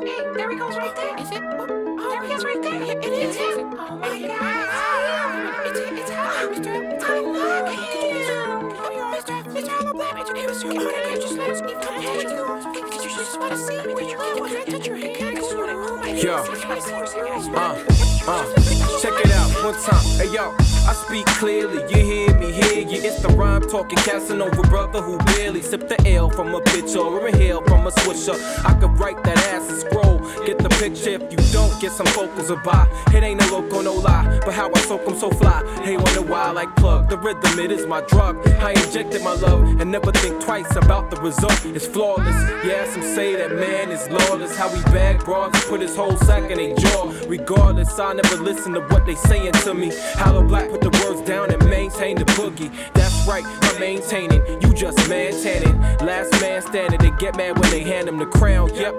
Hey, there he goes right there. Is it? There he is right there. It is him. Oh my God. It's him, Mr. Hollow Black. Mr. Hollow Black. Hey, Mr. Oh, I just let us keep coming at you. Because you just want to see me. Can I touch your head? Can I go on it? Yo. Check it out one time. Hey yo, I speak clearly, you hear me, hear you. It's the rhyme talking Casanova brother who barely sipped the ale from a bitch or inhale from a swisher. I could write that ass and scroll. Get the picture if you don't get some vocals or buy. It ain't no loco, no lie, but how I soak 'em so fly. Hey, wonder why I like plug. The rhythm, it is my drug. I injected my love and never think twice about the result. It's flawless. Yeah, some say that man is lawless. How he bag broads and put his whole sack in their jaw. Regardless, I never listen to what they saying to me. Hollow Black put the words down and maintain the boogie. That's right, I'm maintaining. You just maintaining. Last man standing. They get mad when they hand him the crown. Yep,